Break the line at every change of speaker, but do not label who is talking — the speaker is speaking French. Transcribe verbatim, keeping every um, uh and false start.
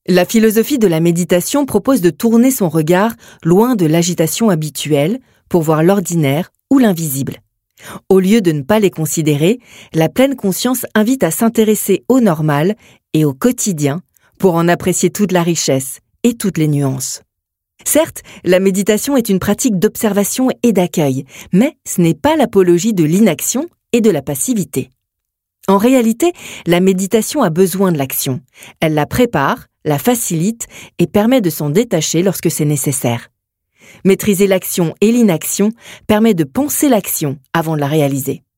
La philosophie de la méditation propose de tourner son regard loin de l'agitation habituelle pour voir l'ordinaire ou l'invisible. Au lieu de ne pas les considérer, la pleine conscience invite à s'intéresser au normal et au quotidien pour en apprécier toute la richesse et toutes les nuances. Certes, la méditation est une pratique d'observation et d'accueil, mais ce n'est pas l'apologie de l'inaction et de la passivité. En réalité, la méditation a besoin de l'action. Elle la prépare, la facilite et permet de s'en détacher lorsque c'est nécessaire. Maîtriser l'action et l'inaction permet de penser l'action avant de la réaliser.